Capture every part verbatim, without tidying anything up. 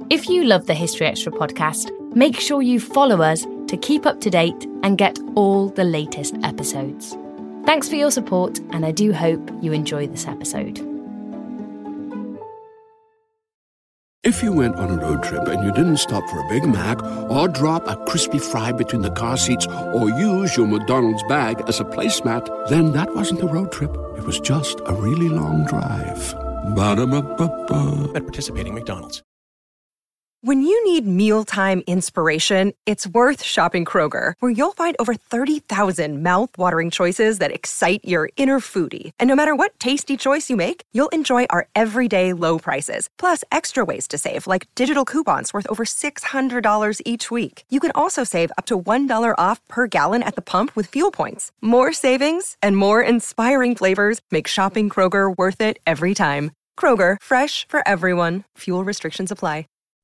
If you love the History Extra podcast, make sure you follow us to keep up to date and get all the latest episodes. Thanks for your support, and I do hope you enjoy this episode. If you went on a road trip and you didn't stop for a Big Mac or drop a crispy fry between the car seats or use your McDonald's bag as a placemat, then that wasn't a road trip. It was just a really long drive. Ba-da-ba-ba-ba. At participating McDonald's. When you need mealtime inspiration, it's worth shopping Kroger, where you'll find over thirty thousand mouth-watering choices that excite your inner foodie. And no matter what tasty choice you make, you'll enjoy our everyday low prices, plus extra ways to save, like digital coupons worth over six hundred dollars each week. You can also save up to one dollar off per gallon at the pump with fuel points. More savings and more inspiring flavors make shopping Kroger worth it every time. Kroger, fresh for everyone. Fuel restrictions apply.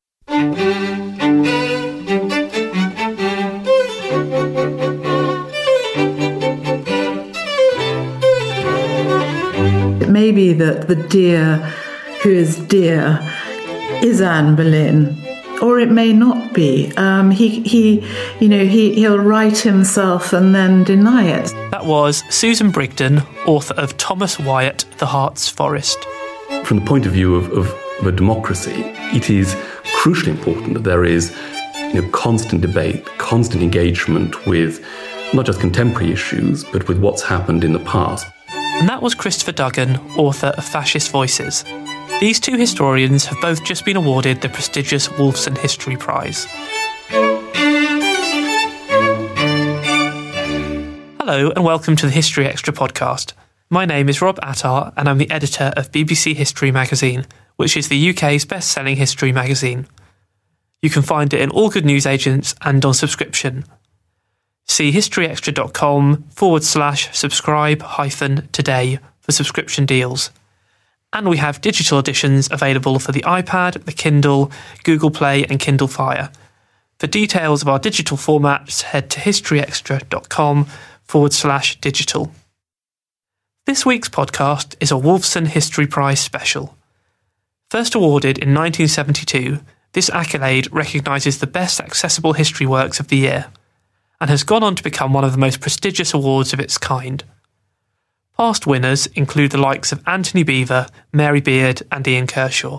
It may be that the dear who is dear is Anne Boleyn, or it may not be. Um, he, he, you know, he, he'll write himself and then deny it. That was Susan Brigden, author of Thomas Wyatt, The Hart's Forest. From the point of view of, of, of a democracy, it is crucially important that there is, you know, constant debate, constant engagement with not just contemporary issues, but with what's happened in the past. And that was Christopher Duggan, author of Fascist Voices. These two historians have both just been awarded the prestigious Wolfson History Prize. Hello and welcome to the History Extra podcast. My name is Rob Attar and I'm the editor of B B C History Magazine, which is the U K's best-selling history magazine. You can find it in all good newsagents and on subscription. See historyextra.com forward slash subscribe hyphen today for subscription deals. And we have digital editions available for the iPad, the Kindle, Google Play and Kindle Fire. For details of our digital formats, head to historyextra.com forward slash digital. This week's podcast is a Wolfson History Prize special. First awarded in nineteen seventy-two, this accolade recognises the best accessible history works of the year, and has gone on to become one of the most prestigious awards of its kind. Past winners include the likes of Anthony Beevor, Mary Beard and Ian Kershaw.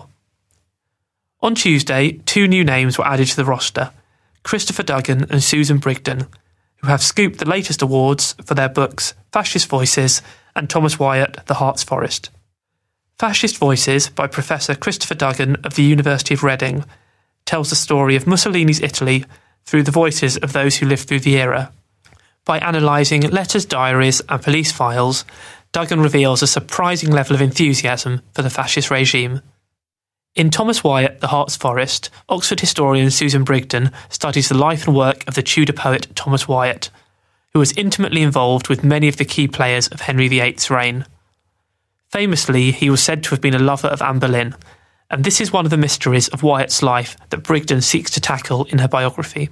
On Tuesday, two new names were added to the roster, Christopher Duggan and Susan Brigden, who have scooped the latest awards for their books Fascist Voices and Thomas Wyatt, The Hart's Forest. Fascist Voices, by Professor Christopher Duggan of the University of Reading, tells the story of Mussolini's Italy through the voices of those who lived through the era. By analysing letters, diaries and police files, Duggan reveals a surprising level of enthusiasm for the fascist regime. In Thomas Wyatt, The Hart's Forest, Oxford historian Susan Brigden studies the life and work of the Tudor poet Thomas Wyatt, who was intimately involved with many of the key players of Henry the Eighth's reign. Famously, he was said to have been a lover of Anne Boleyn, and this is one of the mysteries of Wyatt's life that Brigden seeks to tackle in her biography.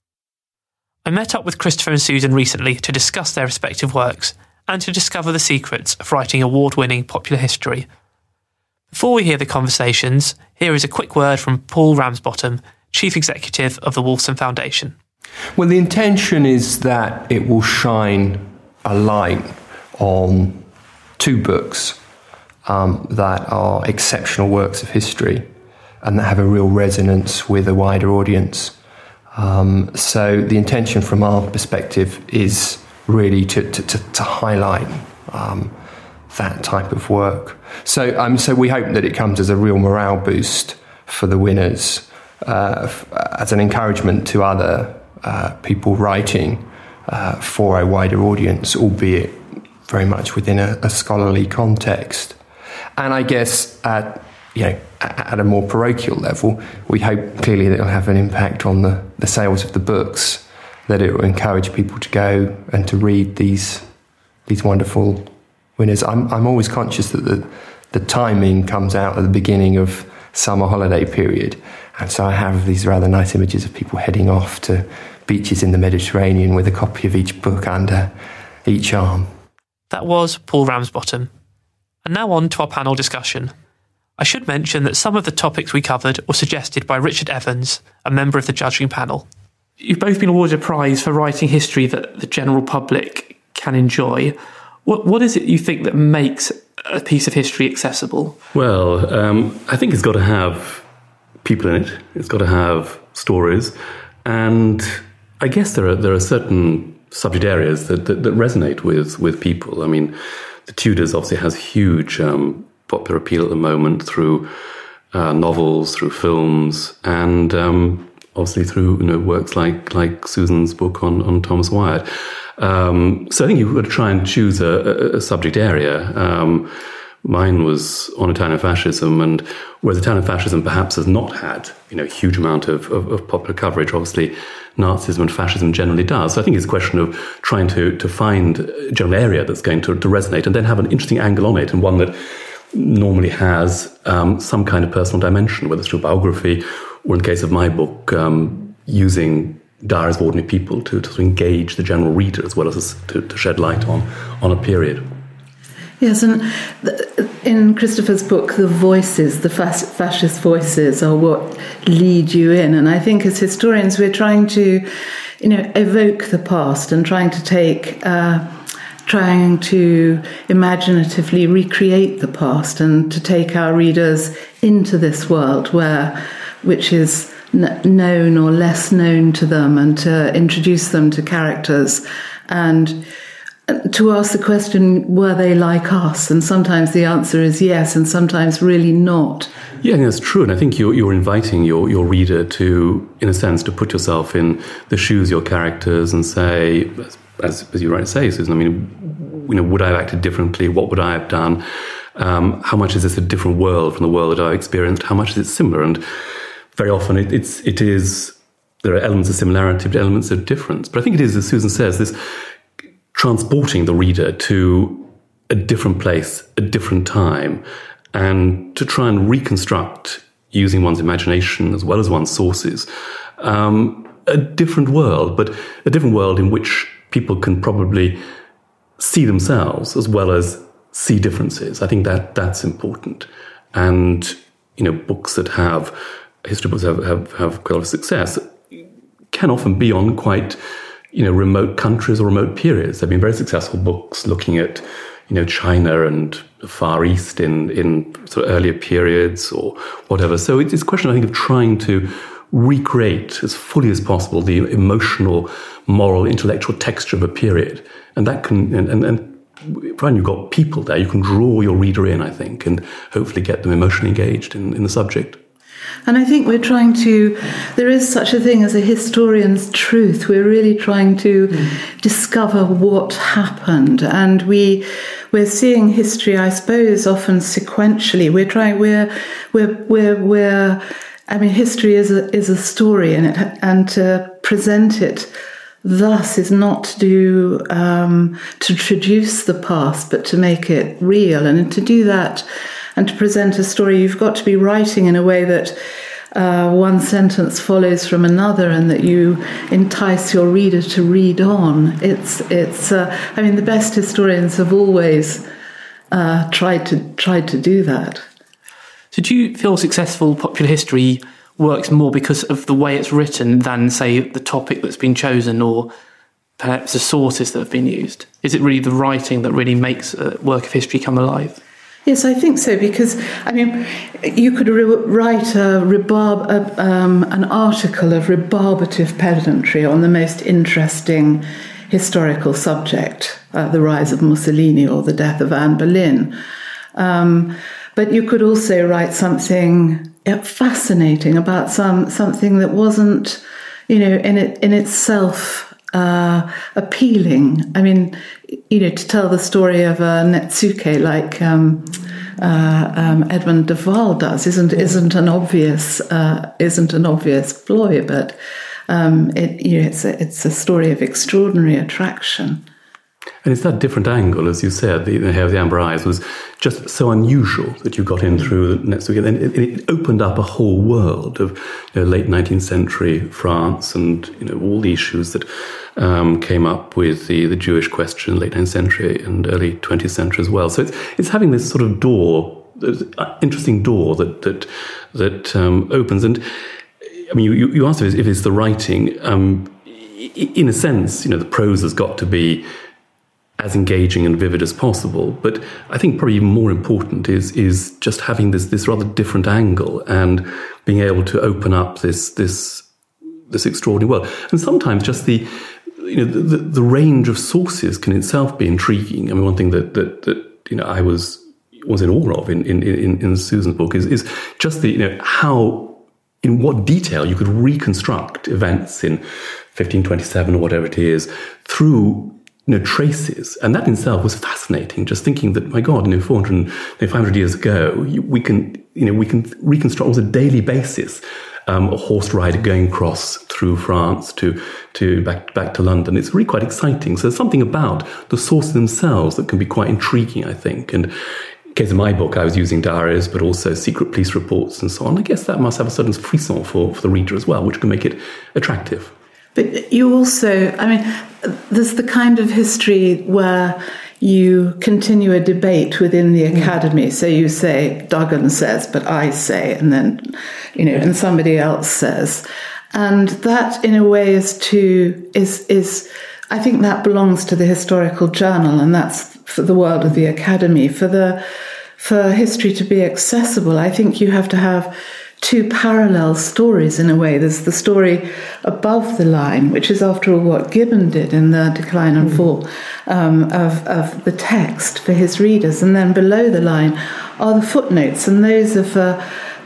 I met up with Christopher and Susan recently to discuss their respective works and to discover the secrets of writing award-winning popular history. Before we hear the conversations, here is a quick word from Paul Ramsbottom, Chief Executive of the Wolfson Foundation. Well, the intention is that it will shine a light on two books um, that are exceptional works of history and that have a real resonance with a wider audience. Um, so the intention from our perspective is really to, to, to, to highlight um, that type of work. So, um, so we hope that it comes as a real morale boost for the winners, uh, f- as an encouragement to other uh, people writing uh, for a wider audience, albeit very much within a, a scholarly context. And I guess at, you know, at a more parochial level, we hope clearly that it'll have an impact on the, the sales of the books, that it will encourage people to go and to read these these wonderful winners. I'm I'm always conscious that the the timing comes out at the beginning of summer holiday period, and so I have these rather nice images of people heading off to beaches in the Mediterranean with a copy of each book under each arm. That was Paul Ramsbottom. And now on to our panel discussion. I should mention that some of the topics we covered were suggested by Richard Evans, a member of the judging panel. You've both been awarded a prize for writing history that the general public can enjoy. What What is it you think that makes a piece of history accessible? Well, um, I think it's got to have people in it. It's got to have stories. And I guess there are there are certain subject areas that, that, that resonate with, with people. I mean, the Tudors obviously has huge um, popular appeal at the moment through uh, novels, through films, and um, obviously through you know works like like Susan's book on, on Thomas Wyatt. Um, so I think you've got to try and choose a, a, a subject area. Um, mine was on Italian fascism, and whereas Italian fascism perhaps has not had you know a huge amount of, of, of popular coverage, obviously Nazism and fascism generally does. So I think it's a question of trying to to find a general area that's going to, to resonate, and then have an interesting angle on it, and one that normally has um, some kind of personal dimension, whether it's through biography or, in the case of my book, um, using diaries of ordinary people to, to engage the general reader as well as to, to shed light on, on a period. Yes, and the, in Christopher's book, the voices, the fas- fascist voices are what lead you in. And I think as historians, we're trying to, you know, evoke the past and trying to take... Uh, trying to imaginatively recreate the past and to take our readers into this world where, which is n- known or less known to them, and to introduce them to characters and to ask the question, were they like us? And sometimes the answer is yes, and sometimes really not. Yeah, I think that's true. And I think you're, you're inviting your, your reader to, in a sense, to put yourself in the shoes of your characters and say, as, as you rightly say, Susan, I mean, you know, would I have acted differently? What would I have done? Um, how much is this a different world from the world that I experienced? How much is it similar? And very often it, it's, it is, there are elements of similarity, but elements of difference. But I think it is, as Susan says, this transporting the reader to a different place, a different time, and to try and reconstruct, using one's imagination as well as one's sources, um, a different world, but a different world in which people can probably see themselves as well as see differences. I think that that's important. And, you know, books that have, history books have, have, have quite a lot of success can often be on quite, you know, remote countries or remote periods. There have been very successful books looking at, you know, China and the Far East in, in sort of earlier periods or whatever. So it's a question, I think, of trying to recreate as fully as possible the emotional, moral, intellectual texture of a period. And that can, and, and, and when you've got people there, you can draw your reader in, I think, and hopefully get them emotionally engaged in, in the subject. And I think we're trying to, there is such a thing as a historian's truth. We're really trying to mm. discover what happened. And we, we're seeing history, I suppose, often sequentially. We're trying, we're, we're, we're, we're, I mean, history is a, is a story, and it, and to present it thus is not to do, um, to traduce the past, but to make it real. And to do that and to present a story, you've got to be writing in a way that uh, one sentence follows from another, and that you entice your reader to read on. It's, it's. Uh, I mean, the best historians have always uh, tried to tried to do that. So do you feel successful popular history works more because of the way it's written than, say, the topic that's been chosen or perhaps the sources that have been used? Is it really the writing that really makes a work of history come alive? Yes, I think so, because, I mean, you could re- write a rebarb- a, um, an article of rebarbative pedantry on the most interesting historical subject, uh, the rise of Mussolini or the death of Anne Boleyn. Um, but you could also write something fascinating about some something that wasn't, you know, in it in itself uh, appealing. I mean, you know, to tell the story of a Netsuke like um, uh, um, Edmund de Waal does isn't isn't an obvious uh, isn't an obvious ploy, but um, it you know it's a, it's a story of extraordinary attraction. And it's that different angle, as you said, the, the Hair of the Amber Eyes was just so unusual that you got in through Netsuke. And it, it opened up a whole world of you know, late nineteenth century France and you know all the issues that um, came up with the, the Jewish question, late nineteenth century and early twentieth century as well. So it's, it's having this sort of door there's an interesting door that that that um, opens. And I mean, you, you asked if it's the writing. Um, in a sense, you know, the prose has got to be as engaging and vivid as possible. But I think probably even more important is is just having this this rather different angle and being able to open up this this this extraordinary world. And sometimes just the you know the, the range of sources can itself be intriguing. I mean, one thing that that, that you know I was was in awe of in in, in, in Susan's book is is just the you know how in what detail you could reconstruct events in fifteen twenty-seven or whatever it is through you know traces, and that in itself was fascinating. Just thinking that, my God, you know, four hundred, five hundred years ago, you, we can you know we can reconstruct on a daily basis um, a horse rider going across through France to to back back to London. It's really quite exciting. So there's something about the sources themselves that can be quite intriguing, I think. And in the case of my book, I was using diaries, but also secret police reports and so on. I guess that must have a certain frisson for, for the reader as well, which can make it attractive. But you also, I mean, there's the kind of history where you continue a debate within the academy. So you say, Duggan says, but I say, and then, you know, and somebody else says. And that, in a way, is to, is, is, I think that belongs to the historical journal, and that's for the world of the academy. For the, for history to be accessible, I think you have to have two parallel stories in a way. There's the story above the line, which is, after all, what Gibbon did in the Decline and Fall um, of, of the text for his readers. And then below the line are the footnotes, and those are for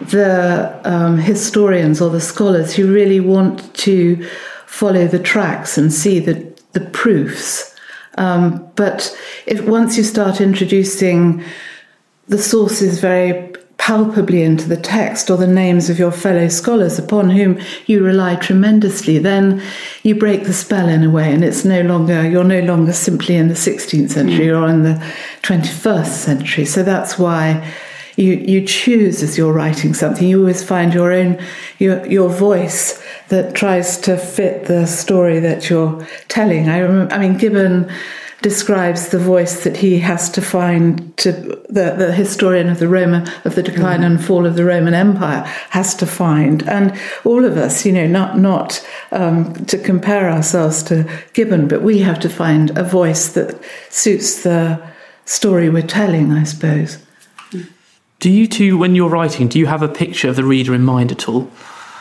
the um, historians or the scholars who really want to follow the tracks and see the, the proofs. Um, but if once you start introducing the sources very palpably into the text, or the names of your fellow scholars upon whom you rely tremendously, then you break the spell in a way, and it's no longer, you're no longer simply in the sixteenth century or in the twenty-first century. So that's why you you choose, as you're writing something, you always find your own, your your voice that tries to fit the story that you're telling. I remember, I mean, Gibbon describes the voice that he has to find, to the, the historian of the Roman of the decline mm-hmm. and fall of the Roman Empire has to find, and all of us, you know, not not um, to compare ourselves to Gibbon, but we have to find a voice that suits the story we're telling, I suppose. Do you two, when you're writing, do you have a picture of the reader in mind at all?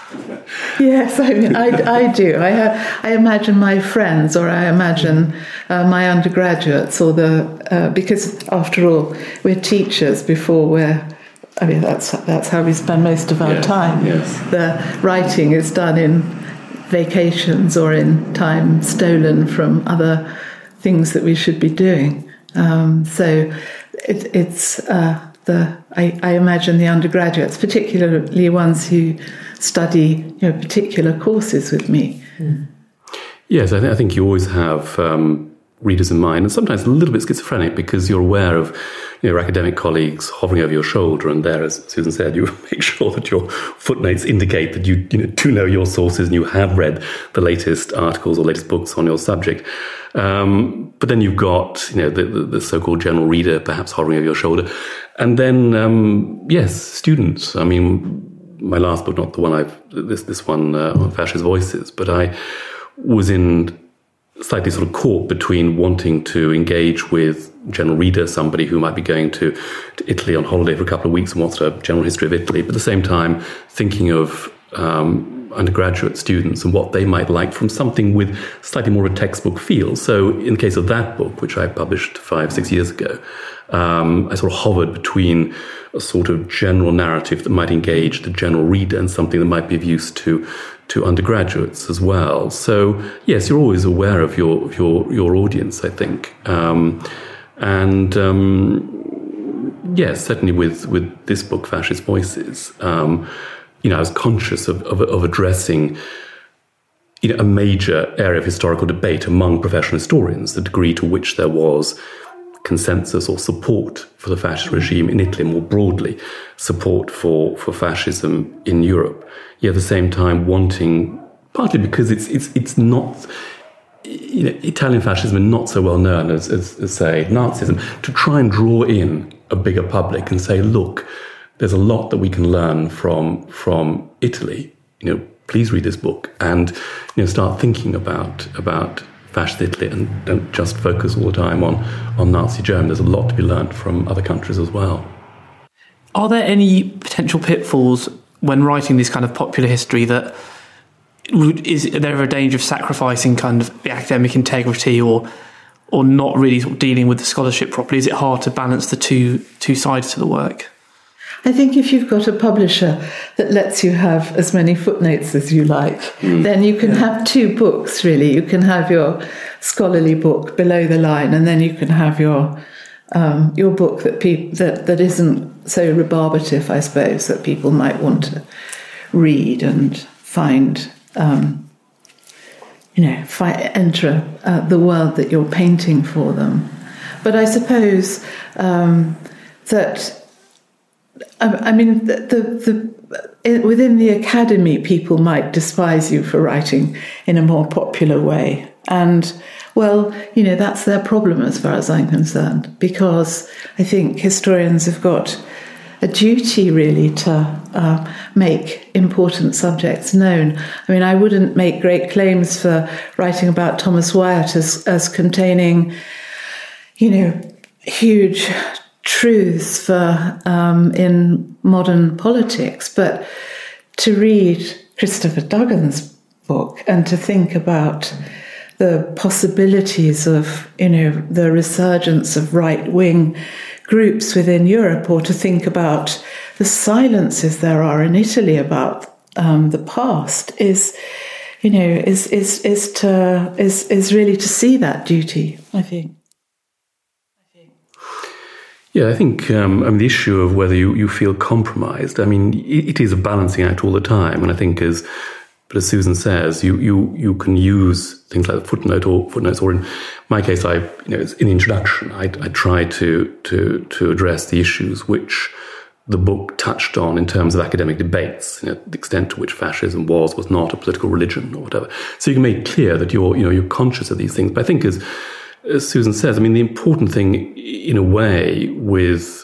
Yes, I mean, I, I do. I have, I imagine my friends, or I imagine uh, my undergraduates, or the uh, because after all, we're teachers before we're. I mean, that's that's how we spend most of our yes, time. Yes. The writing is done in vacations or in time stolen from other things that we should be doing. Um, so it, it's uh, the. I, I imagine the undergraduates, particularly ones who study, you know, particular courses with me. Mm. Yes, I, th- I think you always have um, readers in mind, and sometimes a little bit schizophrenic, because you're aware of, you know, your academic colleagues hovering over your shoulder, and there, as Susan said, you make sure that your footnotes indicate that you, you know, do know your sources and you have read the latest articles or latest books on your subject. Um, but then you've got, you know, the, the, the so-called general reader perhaps hovering over your shoulder, and then um, yes, students. I mean, my last book, not the one I've, this this one uh, on Fascist Voices, but I was in slightly sort of caught between wanting to engage with general reader, somebody who might be going to, to Italy on holiday for a couple of weeks and wants a general history of Italy, but at the same time thinking of um, undergraduate students and what they might like from something with slightly more of a textbook feel. So in the case of that book, which I published five, six years ago, um, I sort of hovered between a sort of general narrative that might engage the general reader and something that might be of use to to undergraduates as well. So yes, you're always aware of your of your your audience, I think, um, and um, yes, certainly with with this book, Fascist Voices, um, you know, I was conscious of, of of addressing, you know, a major area of historical debate among professional historians, the degree to which there was consensus or support for the fascist regime in Italy, more broadly, support for, for fascism in Europe. Yet at the same time wanting, partly because it's it's it's not, you know, Italian fascism is not so well known as, as, as say, Nazism, to try and draw in a bigger public and say, look, there's a lot that we can learn from from Italy. You know, please read this book and, you know, start thinking about about fascist Italy and don't just focus all the time on, on Nazi Germany. There's a lot to be learned from other countries as well. Are there any potential pitfalls when writing this kind of popular history that is there a danger of sacrificing kind of the academic integrity or or not really sort of dealing with the scholarship properly? Is it hard to balance the two two sides to the work? I think if you've got a publisher that lets you have as many footnotes as you like, mm. then you can yeah. have two books, really. You can have your scholarly book below the line, and then you can have your um, your book that, peop- that that isn't so rebarbative, I suppose, that people might want to read and find, um, you know, fi- enter uh, the world that you're painting for them. But I suppose um, that... I mean, the, the, the within the academy, people might despise you for writing in a more popular way. And, well, you know, that's their problem as far as I'm concerned, because I think historians have got a duty, really, to uh, make important subjects known. I mean, I wouldn't make great claims for writing about Thomas Wyatt as, as containing, you know, huge truths for um, in modern politics, but to read Christopher Duggan's book and to think about the possibilities of, you know, the resurgence of right-wing groups within Europe, or to think about the silences there are in Italy about um, the past, is, you know, is is is to is is really to see that duty, I think. Yeah, I think um, I mean, the issue of whether you, you feel compromised, I mean, it, it is a balancing act all the time. And I think, as but as Susan says, you, you, you can use things like footnote or footnotes, or in my case, I you know in the introduction, I, I try to, to to address the issues which the book touched on in terms of academic debates, you know, the extent to which fascism was was not a political religion or whatever. So you can make clear that you're you know you're conscious of these things. But I think, as As Susan says, I mean, the important thing, in a way, with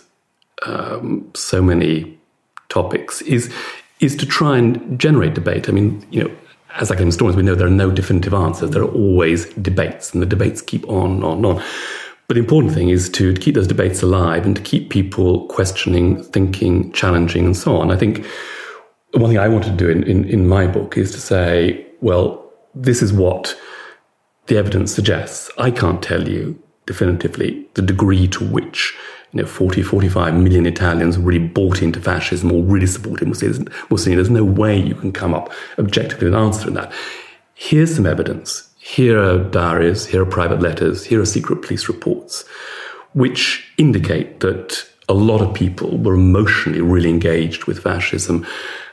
um, so many topics is is to try and generate debate. I mean, you know, as academic historians, we know there are no definitive answers. There are always debates, and the debates keep on and on and on. But the important thing is to, to keep those debates alive and to keep people questioning, thinking, challenging, and so on. I think one thing I want to do in, in, in my book is to say, well, this is what the evidence suggests. I can't tell you definitively the degree to which, you know, forty, forty-five million Italians really bought into fascism or really supported Mussolini. There's no way you can come up objectively with an answer in that. Here's some evidence. Here are diaries, here are private letters, here are secret police reports, which indicate that a lot of people were emotionally really engaged with fascism,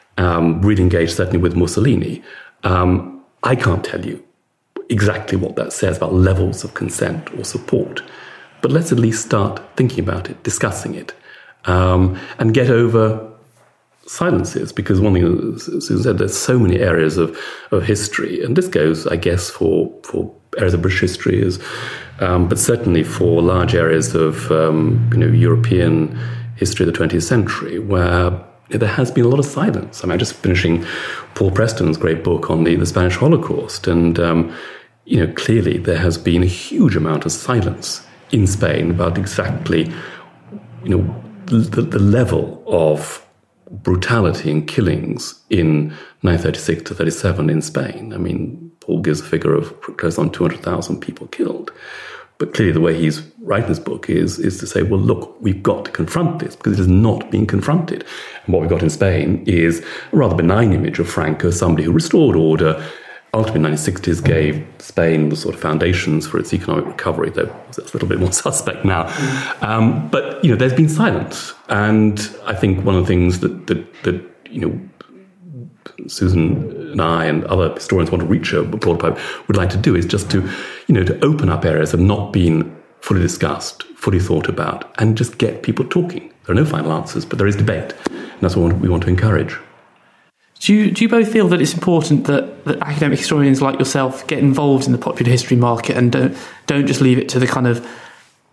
um, really engaged certainly with Mussolini. Um, I can't tell you exactly what that says about levels of consent or support. But let's at least start thinking about it, discussing it, um, and get over silences. Because one thing, as Susan said, there's so many areas of, of history, and this goes, I guess, for, for areas of British history, as, um, but certainly for large areas of um, you know European history of the twentieth century, where there has been a lot of silence. I mean, I'm just finishing Paul Preston's great book on the, the Spanish Holocaust, and um, you know, clearly there has been a huge amount of silence in Spain about exactly, you know, the, the level of brutality and killings in nineteen thirty-six to thirty-seven in Spain. I mean, Paul gives a figure of close on two hundred thousand people killed. But clearly the way he's writing this book is, is to say, well, look, we've got to confront this because it is not being confronted. And what we've got in Spain is a rather benign image of Franco, somebody who restored order, ultimately in the nineteen sixties gave Spain the sort of foundations for its economic recovery, though it's a little bit more suspect now. Um, but, you know, there's been silence. And I think one of the things that, that, that you know, Susan and I and other historians want to reach a broader public would like to do is just to, you know, to open up areas that have not been fully discussed, fully thought about, and just get people talking. There are no final answers, but there is debate. And that's what we want to encourage. Do you, do you both feel that it's important that, that academic historians like yourself get involved in the popular history market and don't, don't just leave it to the kind of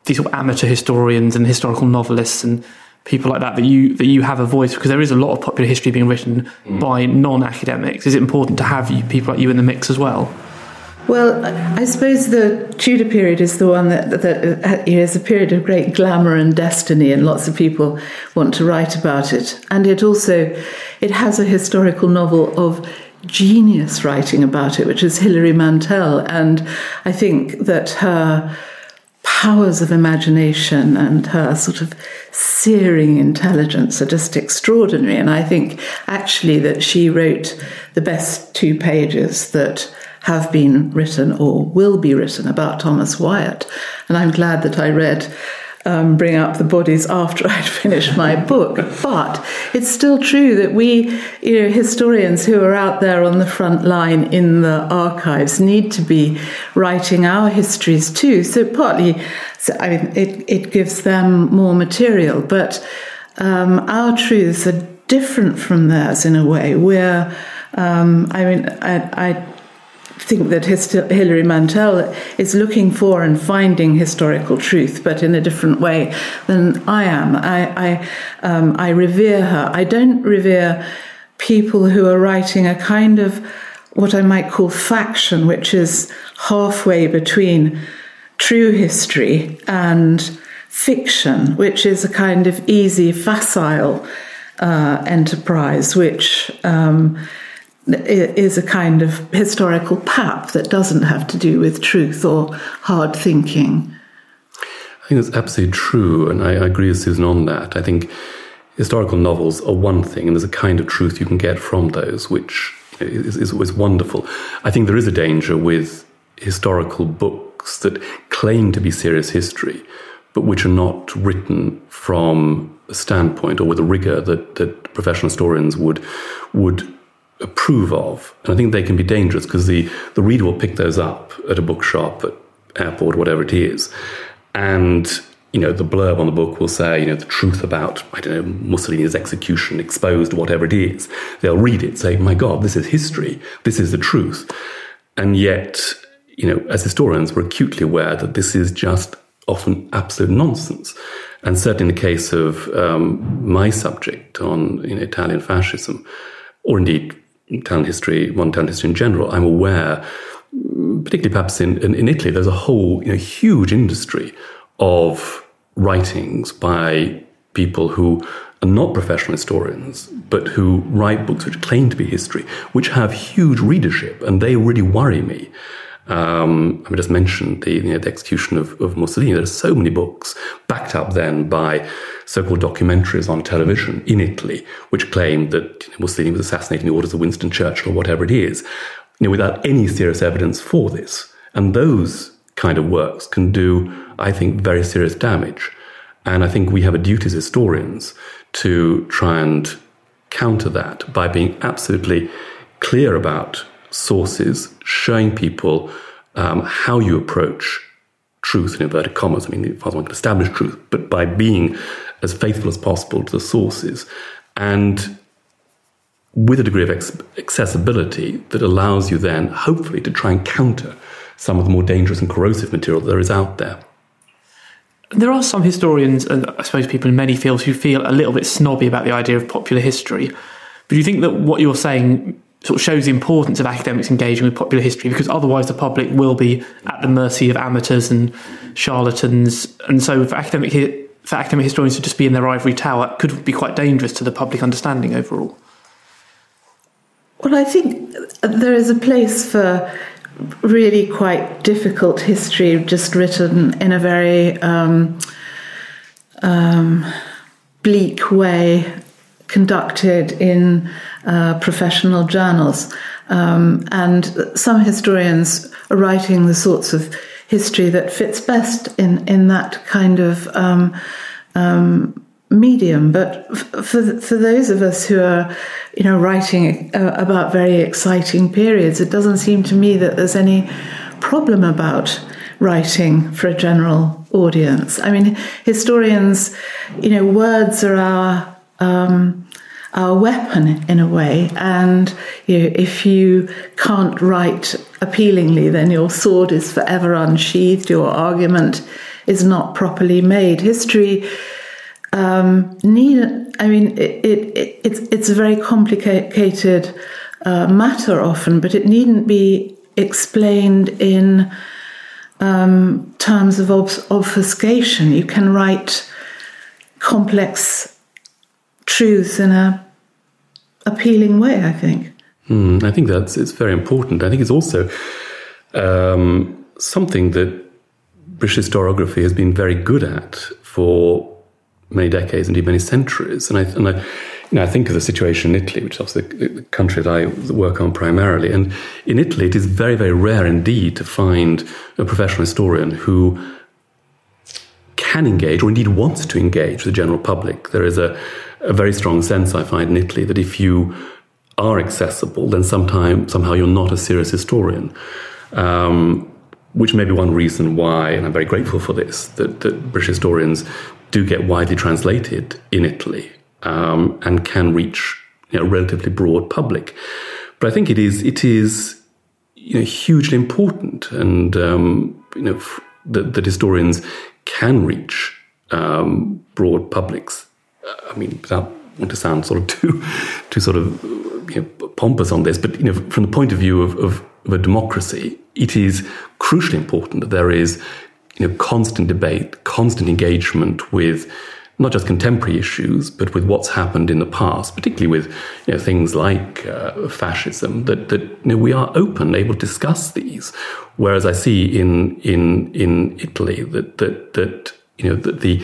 these sort of amateur historians and historical novelists and people like that, that you that you have a voice, because there is a lot of popular history being written mm. by non-academics. Is it important to have you, people like you in the mix as well? Well, I suppose the Tudor period is the one that, that you know, is a period of great glamour and destiny, and lots of people want to write about it. And it also, it has a historical novel of genius writing about it, which is Hilary Mantel. And I think that her powers of imagination and her sort of searing intelligence are just extraordinary. And I think actually that she wrote the best two pages that have been written or will be written about Thomas Wyatt. And I'm glad that I read um, Bring Up the Bodies after I'd finished my book. But it's still true that we, you know, historians who are out there on the front line in the archives need to be writing our histories too. So partly, so, I mean, it, it gives them more material, but um, our truths are different from theirs in a way. We're, um, I mean, I, I think that Hilary Mantel is looking for and finding historical truth, but in a different way than I am. I I, um, I revere her. I don't revere people who are writing a kind of what I might call faction, which is halfway between true history and fiction, which is a kind of easy, facile uh, enterprise, which Um, is a kind of historical pap that doesn't have to do with truth or hard thinking. I think that's absolutely true, and I, I agree with Susan on that. I think historical novels are one thing, and there's a kind of truth you can get from those, which is, is always wonderful. I think there is a danger with historical books that claim to be serious history, but which are not written from a standpoint or with a rigour that, that professional historians would would approve of. And I think they can be dangerous because the, the reader will pick those up at a bookshop, at airport, whatever it is. And, you know, the blurb on the book will say, you know, the truth about, I don't know, Mussolini's execution, exposed, whatever it is. They'll read it, say, my God, this is history. This is the truth. And yet, you know, as historians, we're acutely aware that this is just often absolute nonsense. And certainly in the case of um, my subject on, you know, Italian fascism, or indeed Italian history, modern Italian history in general, I'm aware, particularly perhaps in, in, in Italy, there's a whole, you know, huge industry of writings by people who are not professional historians, but who write books which claim to be history, which have huge readership, and they really worry me. Um, I just mentioned the, you know, the execution of, of Mussolini. There are so many books backed up then by so-called documentaries on television in Italy, which claim that Mussolini was assassinating the orders of Winston Churchill or whatever it is, you know, without any serious evidence for this. And those kind of works can do, I think, very serious damage. And I think we have a duty as historians to try and counter that by being absolutely clear about sources, showing people um, how you approach truth, in inverted commas. I mean, as far as one can establish truth, but by being as faithful as possible to the sources and with a degree of ex- accessibility that allows you then, hopefully, to try and counter some of the more dangerous and corrosive material that there is out there. There are some historians, and I suppose people in many fields, who feel a little bit snobby about the idea of popular history. But do you think that what you're saying sort of shows the importance of academics engaging with popular history, because otherwise the public will be at the mercy of amateurs and charlatans, and so for academic for academic historians to just be in their ivory tower could be quite dangerous to the public understanding overall? Well, I think there is a place for really quite difficult history just written in a very um, um, bleak way, conducted in uh, professional journals. Um, and some historians are writing the sorts of history that fits best in, in that kind of um, um, medium. But f- for for those of us who are, you know, writing uh, about very exciting periods, it doesn't seem to me that there's any problem about writing for a general audience. I mean, historians, you know, words are our Um, our weapon in a way. And you know, if you can't write appealingly, then your sword is forever unsheathed, your argument is not properly made. History um, need, I mean, it, it, it, it's, it's a very complicated uh, matter often, but it needn't be explained in um, terms of obf- obfuscation. You can write complex truths in a appealing way, I think. Mm, I think that's it's very important. I think it's also um, something that British historiography has been very good at for many decades, indeed many centuries. And I, and I, you know, I think of the situation in Italy, which is obviously the, the country that I work on primarily. And in Italy, it is very, very rare indeed to find a professional historian who can engage, or indeed wants to engage, with the general public. There is a, a very strong sense, I find, in Italy, that if you are accessible, then sometime, somehow you're not a serious historian. Um, which may be one reason why, and I'm very grateful for this, that, that British historians do get widely translated in Italy um, and can reach, you know, a relatively broad public. But I think it is it is you know, hugely important, and um, you know f- that, that historians can reach um, broad publics. I mean, without want to sound sort of too too sort of you know, pompous on this, but you know, from the point of view of, of, of a democracy, it is crucially important that there is, you know, constant debate, constant engagement with not just contemporary issues, but with what's happened in the past, particularly with, you know, things like uh, fascism. That that you know, we are open, able to discuss these. Whereas I see in in in Italy that that that you know that the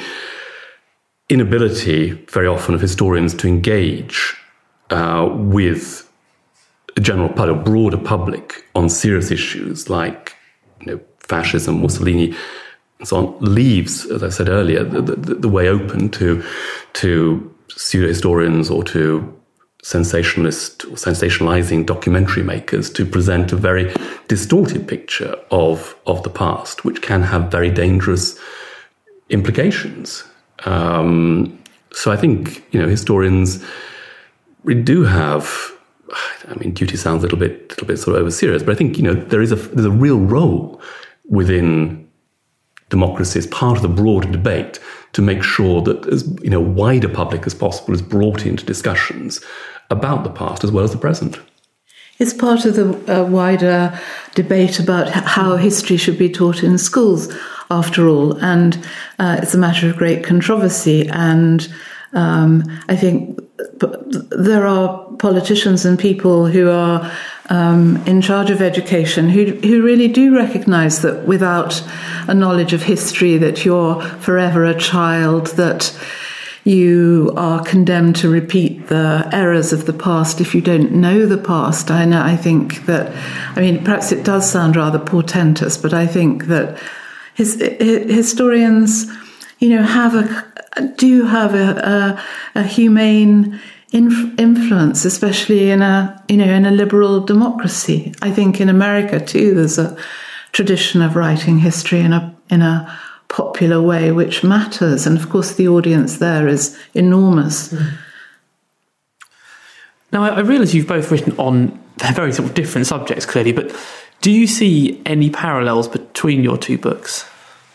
inability very often of historians to engage uh, with a general public, a broader public, on serious issues like, you know, fascism, Mussolini, and so on, leaves, as I said earlier, the, the, the way open to to pseudo-historians or to sensationalist or sensationalizing documentary makers to present a very distorted picture of of the past, which can have very dangerous implications. Um, so I think, you know, historians we do have, I mean, duty sounds a little bit, little bit sort of over serious, but I think, you know, there is a there's a real role within democracy as part of the broader debate to make sure that as, you know, wider public as possible is brought into discussions about the past as well as the present. It's part of the uh, wider debate about how history should be taught in schools, after all, and uh, it's a matter of great controversy. And um, I think there are politicians and people who are um, in charge of education who who really do recognise that without a knowledge of history, that you're forever a child, that you are condemned to repeat the errors of the past if you don't know the past. I know. I think that, I mean, perhaps it does sound rather portentous, but I think that his, historians, you know, have a do have a, a, a humane inf- influence, especially in a you know in a liberal democracy. I think in America too, there's a tradition of writing history in a in a popular way, which matters, and of course the audience there is enormous. Mm. Now, I realise you've both written on very sort of different subjects, clearly, but do you see any parallels between your two books?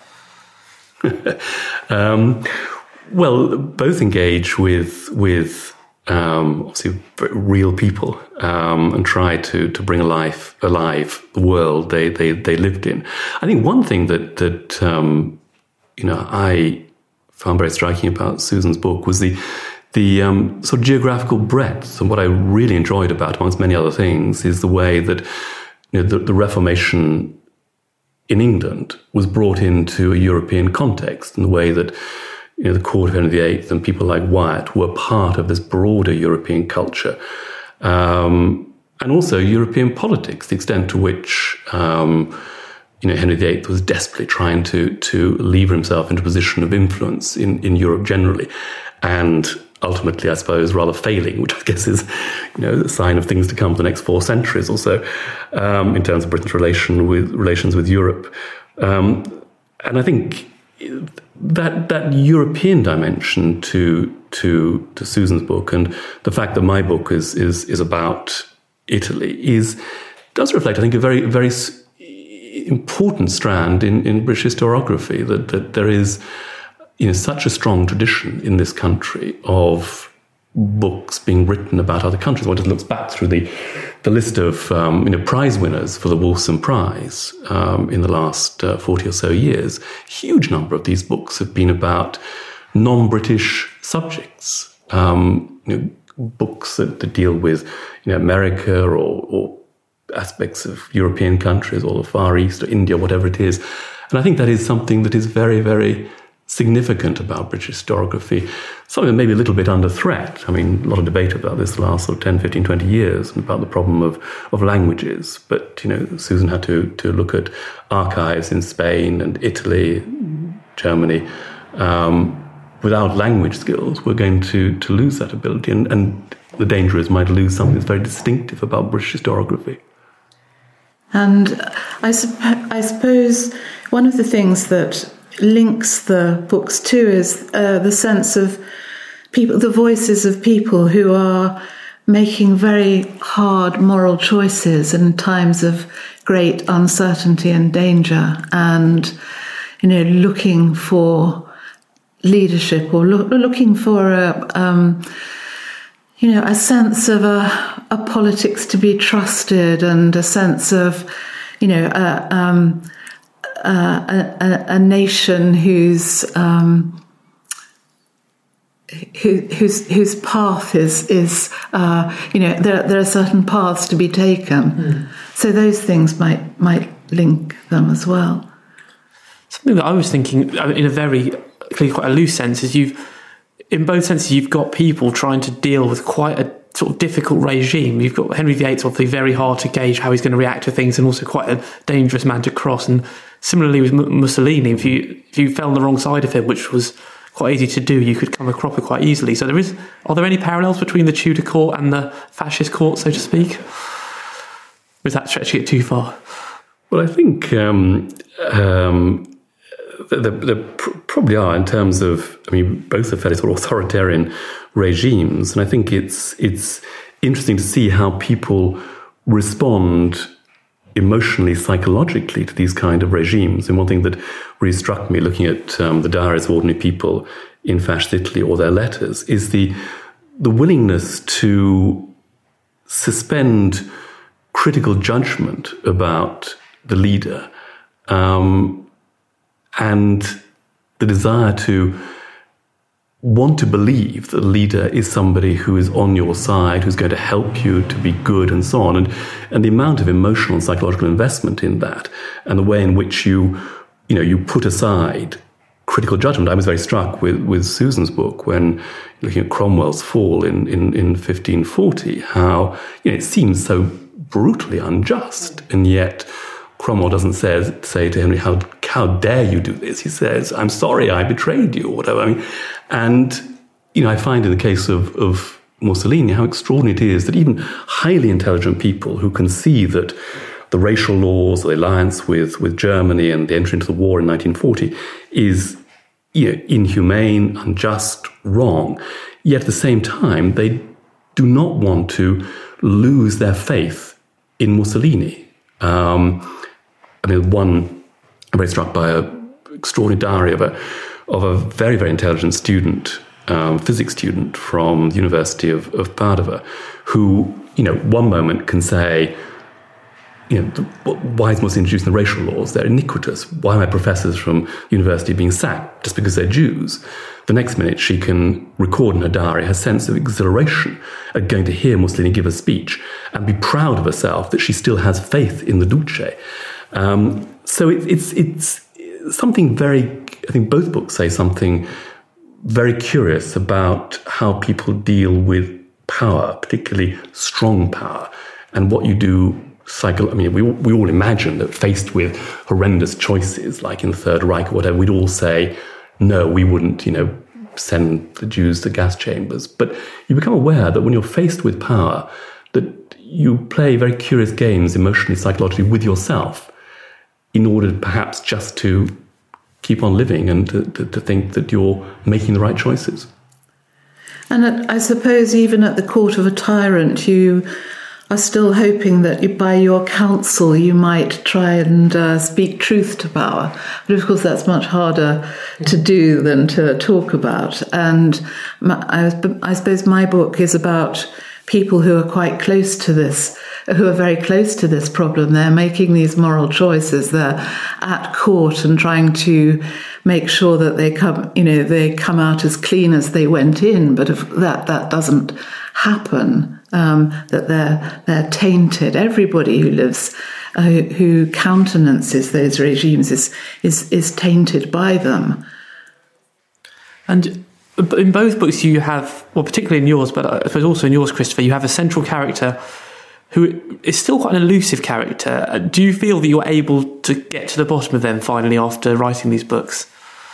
um, well, both engage with with um, obviously real people um, and try to to bring alive alive the world they they they lived in. I think one thing that that um, you know, I found very striking about Susan's book was the the um, sort of geographical breadth. And what I really enjoyed about, amongst many other things, is the way that, you know, the, the Reformation in England was brought into a European context, and the way that, you know, the court of Henry the Eighth and people like Wyatt were part of this broader European culture, um, and also European politics, the extent to which Um, You know, Henry the Eighth was desperately trying to to lever himself into a position of influence in, in Europe generally, and ultimately, I suppose, rather failing, which I guess is, you know, a sign of things to come for the next four centuries or so, um, in terms of Britain's relation with relations with Europe. Um, and I think, that that European dimension to to to Susan's book, and the fact that my book is is is about Italy, is does reflect, I think, a very very important strand in, in British historiography. That that there is, you know, such a strong tradition in this country of books being written about other countries. One just looks back through the the list of um, you know prize winners for the Wolfson Prize um, in the last uh, forty or so years. Huge number of these books have been about non-British subjects. Um, you know, books that, that deal with you know America or, or aspects of European countries or the Far East or India, whatever it is. And I think that is something that is very, very significant about British historiography, something that may be a little bit under threat. I mean, a lot of debate about this the last sort of ten, fifteen, twenty years, and about the problem of, of languages. But, you know, Susan had to, to look at archives in Spain and Italy, Germany. Um, without language skills, we're going to, to lose that ability. And, and the danger is might lose something that's very distinctive about British historiography. And I, supp- I suppose one of the things that links the books too is uh, the sense of people, the voices of people who are making very hard moral choices in times of great uncertainty and danger, and you know, looking for leadership or lo- looking for a um, you know a sense of a, a politics to be trusted, and a sense of you know a, um, a, a, a nation whose um, who, whose whose path is is uh, you know there there are certain paths to be taken. Mm. So those things might might link them as well. Something that I was thinking in a very clearly quite a loose sense is you've in both senses you've got people trying to deal with quite a sort of difficult regime. You've got Henry the Eighth, obviously very hard to gauge how he's going to react to things, and also quite a dangerous man to cross. And similarly with Mussolini, if you if you fell on the wrong side of him, which was quite easy to do, you could come a cropper quite easily. So there is are there any parallels between the Tudor court and the fascist court, so to speak? Or is that stretching it too far? Well, I think um, um, there, there probably are, in terms of, I mean, both are fairly sort of authoritarian regimes, and I think it's it's interesting to see how people respond emotionally, psychologically to these kind of regimes. And one thing that really struck me looking at um, the diaries of ordinary people in fascist Italy or their letters is the the willingness to suspend critical judgment about the leader, um, and the desire to want to believe that the leader is somebody who is on your side, who's going to help you to be good, and so on. And, and the amount of emotional and psychological investment in that, and the way in which you, you know, you put aside critical judgment. I was very struck with, with Susan's book when looking at Cromwell's fall in, in, in fifteen forty, how, you know, it seems so brutally unjust, and yet Cromwell doesn't say, say to Henry, how, how dare you do this? He says, I'm sorry, I betrayed you, or whatever. I mean, and, you know, I find in the case of, of Mussolini how extraordinary it is that even highly intelligent people who can see that the racial laws, the alliance with, with Germany and the entry into the war in nineteen forty is, you know, inhumane, unjust, wrong, yet at the same time they do not want to lose their faith in Mussolini. Um, I mean, one, I'm very struck by an extraordinary diary of a of a very, very intelligent student, um, physics student from the University of, of Padua, who, you know, one moment can say, you know, why is Mussolini introducing the racial laws? They're iniquitous. Why are my professors from university being sacked just because they're Jews? The next minute she can record in her diary her sense of exhilaration at going to hear Mussolini give a speech and be proud of herself that she still has faith in the Duce. Um, so it, it's it's something very, I think both books say something very curious about how people deal with power, particularly strong power, and what you do psycho- I mean, we, we all imagine that faced with horrendous choices, like in the Third Reich or whatever, we'd all say, no, we wouldn't, you know, send the Jews to gas chambers. But you become aware that when you're faced with power, that you play very curious games emotionally, psychologically with yourself in order perhaps just to keep on living and to, to, to think that you're making the right choices. And at, I suppose even at the court of a tyrant, you are still hoping that you, by your counsel you might try and uh, speak truth to power. But of course that's much harder to do than to talk about. And my, I, I suppose my book is about people who are quite close to this, who are very close to this problem. They're making these moral choices. They're at court and trying to make sure that they come, you know, they come out as clean as they went in. But if that that doesn't happen, um, that they're they're tainted. Everybody who lives, uh, who, who countenances those regimes is is is tainted by them. And in both books, you have, well, particularly in yours, but I suppose also in yours, Christopher, you have a central character who is still quite an elusive character. Do you feel that you're able to get to the bottom of them finally after writing these books?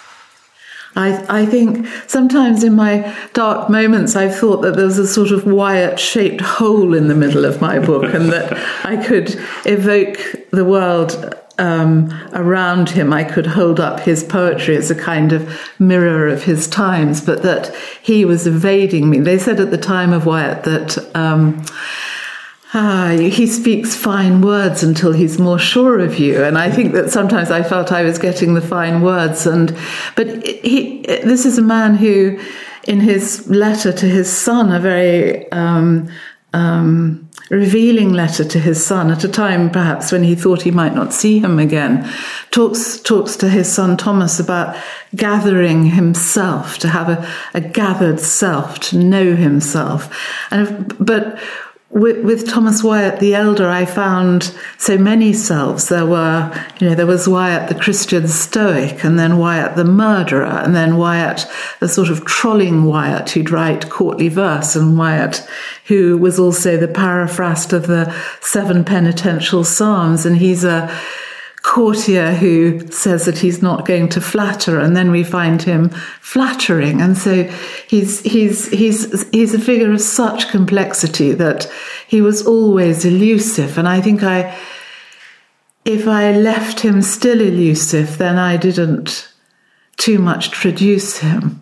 I, I think sometimes in my dark moments I've thought that there was a sort of Wyatt-shaped hole in the middle of my book and that I could evoke the world um, around him. I could hold up his poetry as a kind of mirror of his times, but that he was evading me. They said at the time of Wyatt that Um, Ah, he speaks fine words until he's more sure of you, and I think that sometimes I felt I was getting the fine words. And but he, this is a man who, in his letter to his son, a very um, um, revealing letter to his son, at a time perhaps when he thought he might not see him again, talks talks to his son Thomas about gathering himself, to have a, a gathered self, to know himself, and but. With, with Thomas Wyatt the elder, I found so many selves. There were, you know, there was Wyatt the Christian Stoic, and then Wyatt the murderer, and then Wyatt the sort of trolling Wyatt who'd write courtly verse, and Wyatt who was also the paraphrast of the seven penitential psalms, and he's a courtier who says that he's not going to flatter, and then we find him flattering, and so he's he's he's he's a figure of such complexity that he was always elusive. And I think I, if I left him still elusive, then I didn't too much traduce him.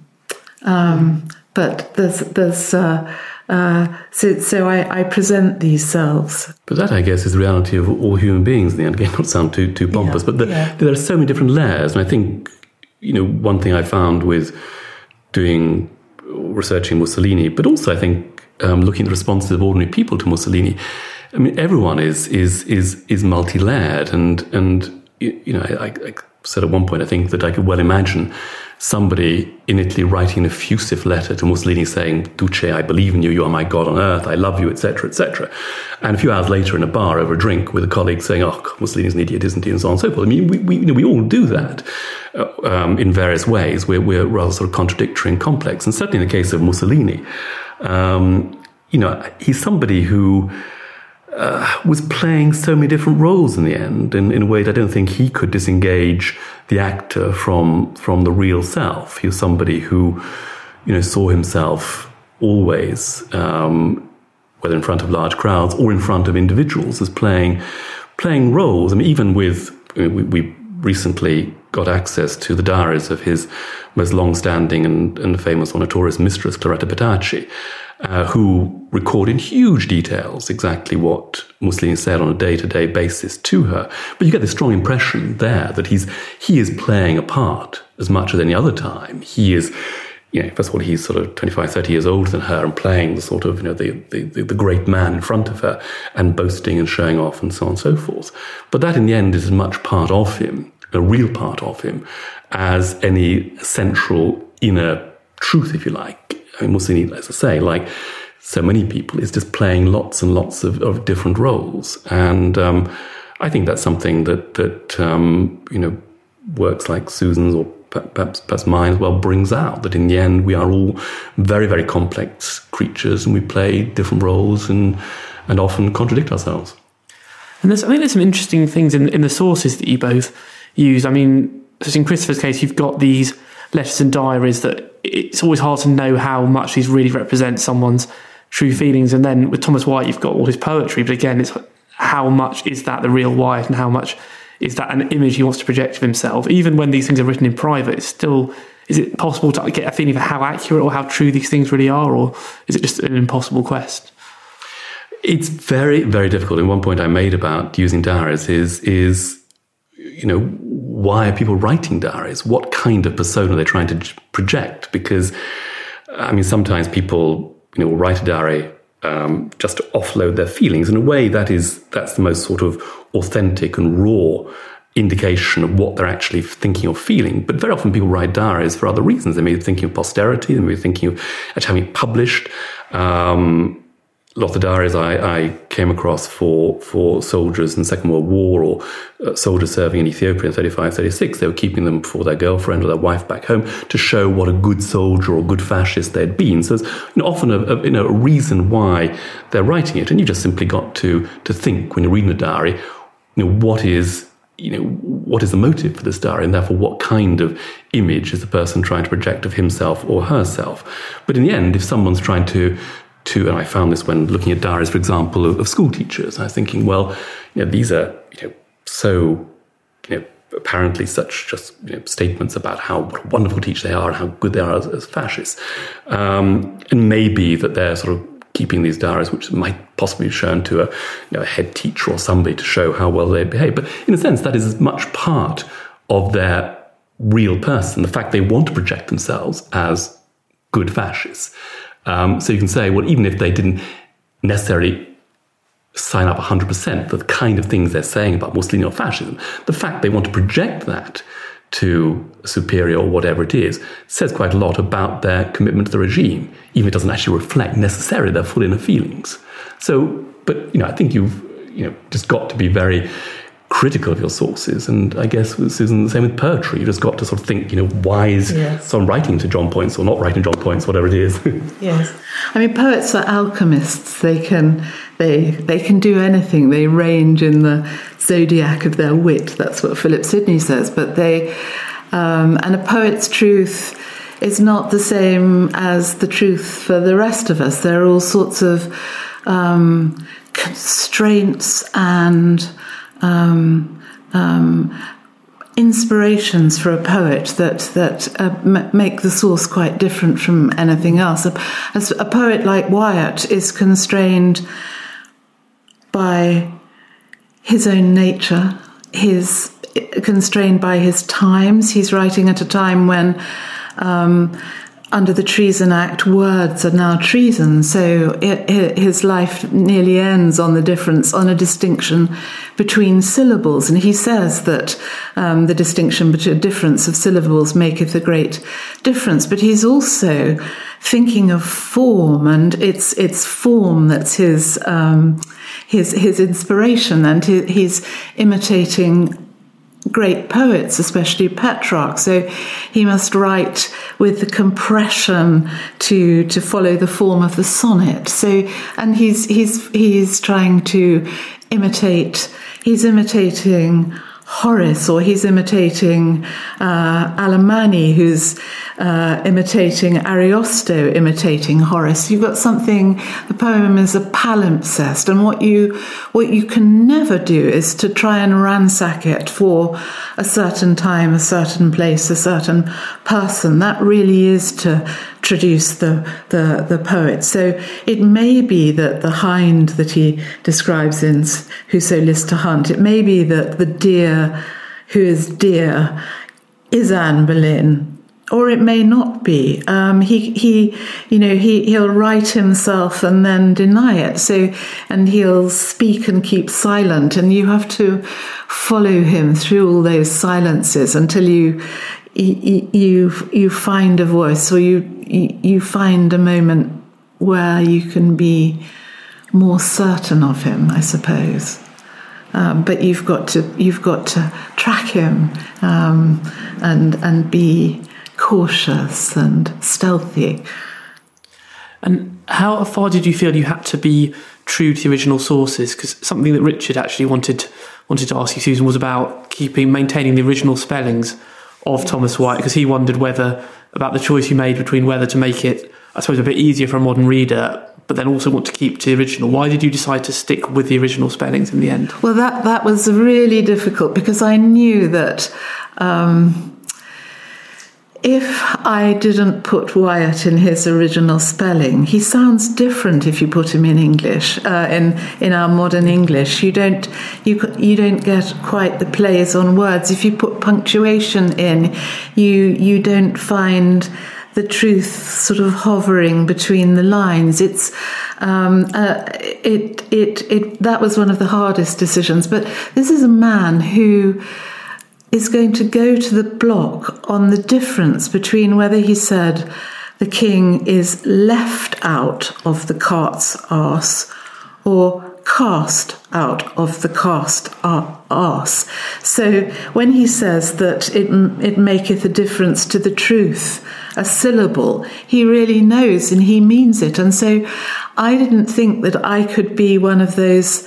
Um, but there's there's. Uh, Uh, so so I, I present these selves. But that, I guess, is the reality of all human beings in the end. Again, not to sound too, too pompous, yeah, but the, yeah. there are so many different layers. And I think, you know, one thing I found with doing, researching Mussolini, but also I think um, looking at the responses of ordinary people to Mussolini, I mean, everyone is is is is multi-layered. And, and you know, I, I said at one point, I think that I could well imagine somebody in Italy writing an effusive letter to Mussolini saying, Duce, I believe in you, you are my God on earth, I love you, et cetera, et cetera. And a few hours later in a bar over a drink with a colleague saying, oh, Mussolini's an idiot, isn't he, and so on and so forth. I mean, we we, you know, we all do that uh, um, in various ways. We're, we're rather sort of contradictory and complex. And certainly in the case of Mussolini, um, you know, he's somebody who Uh, was playing so many different roles in the end, in, in a way that I don't think he could disengage the actor from from the real self. He was somebody who, you know, saw himself always, um, whether in front of large crowds or in front of individuals, as playing playing roles. I mean, even with, I mean, we, we recently got access to the diaries of his most long-standing and, and famous, notorious mistress, Cloretta Petacci, Uh, who record in huge details exactly what Mussolini said on a day-to-day basis to her. But you get this strong impression there that he's he is playing a part as much as any other time. He is, you know, first of all, he's sort of twenty-five, thirty years older than her and playing the sort of, you know, the, the, the great man in front of her and boasting and showing off and so on and so forth. But that in the end is as much part of him, a real part of him, as any central inner truth, if you like. I mean, Mussolini, as I say, like so many people, is just playing lots and lots of, of different roles. And um, I think that's something that, that um, you know, works like Susan's or perhaps, perhaps mine as well brings out, that in the end we are all very, very complex creatures and we play different roles and, and often contradict ourselves. And there's, I think there's some interesting things in, in the sources that you both use. I mean, in Christopher's case, you've got these letters and diaries that it's always hard to know how much these really represent someone's true feelings. And then with Thomas Wyatt, you've got all his poetry, but again, it's how much is that the real Wyatt and how much is that an image he wants to project of himself? Even when these things are written in private, it's still, is it possible to get a feeling of how accurate or how true these things really are, or is it just an impossible quest? It's very, very difficult. And one point I made about using diaries is, is, you know, why are people writing diaries? What kind of persona are they trying to project? Because, I mean, sometimes people, you know, will write a diary um, just to offload their feelings. In a way, that is, that's the most sort of authentic and raw indication of what they're actually thinking or feeling. But very often people write diaries for other reasons. They may be thinking of posterity, they may be thinking of actually having it published. Um, A lot of the diaries I, I came across for, for soldiers in the Second World War, or uh, soldiers serving in Ethiopia in thirty-five, thirty-six, they were keeping them for their girlfriend or their wife back home to show what a good soldier or good fascist they'd been. So there's, you know, often a, a, you know, a reason why they're writing it, and you just simply got to to think when you're reading a diary, you know, what is you know what is the motive for this diary, and therefore what kind of image is the person trying to project of himself or herself. But in the end, if someone's trying to To, and I found this when looking at diaries, for example, of, of school teachers. I was thinking, well, you know, these are, you know, so, you know, apparently such just you know, statements about how what a wonderful teacher they are and how good they are as, as fascists. Um, and maybe that they're sort of keeping these diaries, which might possibly be shown to a, you know, a head teacher or somebody to show how well they behave. But in a sense, that is as much part of their real person, the fact they want to project themselves as good fascists. Um, so you can say, well, even if they didn't necessarily sign up one hundred percent for the kind of things they're saying about Mussolini or fascism, the fact they want to project that to a superior or whatever it is says quite a lot about their commitment to the regime, even if it doesn't actually reflect necessarily their full inner feelings. So, but, you know, I think you've, you know, just got to be very critical of your sources. And I guess, Susan, the same with poetry. You just got to sort of think, you know, why is yes. someone writing to John Points or not writing John Points, whatever it is. Yes. I mean, poets are alchemists. They can they they can do anything. They range in the zodiac of their wit. That's what Philip Sidney says. But they, um, and a poet's truth is not the same as the truth for the rest of us. There are all sorts of um, constraints and Um, um, inspirations for a poet that that uh, m- make the source quite different from anything else. As a poet like Wyatt is constrained by his own nature, his constrained by his times. He's writing at a time when, um, under the Treason Act, words are now treason. So it, it, his life nearly ends on the difference, on a distinction between syllables. And he says that um, the distinction between difference of syllables maketh a great difference. But he's also thinking of form, and it's it's form that's his um, his his inspiration, and he, he's imitating great poets, especially Petrarch. So he must write with the compression to to follow the form of the sonnet. So, and he's he's he's trying to imitate. He's imitating Horace, or he's imitating uh, Alemanni, who's uh, imitating Ariosto, imitating Horace. You've got something. The poem is a palimpsest, and what you what you can never do is to try and ransack it for a certain time, a certain place, a certain person. That really is to traduce the the the poet. So it may be that the hind that he describes in Whoso Lists to Hunt, it may be that the deer who is dear is Anne Boleyn, or it may not be. Um, he he you know he he'll write himself and then deny it. So and he'll speak and keep silent, and you have to follow him through all those silences until you. You, you you find a voice, or you you find a moment where you can be more certain of him, I suppose. Um, but you've got to you've got to track him um, and and be cautious and stealthy. And how far did you feel you had to be true to the original sources? Because something that Richard actually wanted wanted to ask you, Susan, was about keeping maintaining the original spellings of yes. Thomas Wyatt, because he wondered whether about the choice you made between whether to make it, I suppose, a bit easier for a modern reader but then also want to keep to the original. Why did you decide to stick with the original spellings in the end? Well, that, that was really difficult because I knew that um, if I didn't put Wyatt in his original spelling, he sounds different if you put him in English. Uh, in in our modern English, you don't you you don't get quite the plays on words. If you put punctuation in, you you don't find the truth sort of hovering between the lines. It's um, uh, it it it that was one of the hardest decisions. But this is a man who is going to go to the block on the difference between whether he said the king is left out of the cart's arse or cast out of the cast arse. So when he says that it, it maketh a difference to the truth, a syllable, he really knows and he means it. And so I didn't think that I could be one of those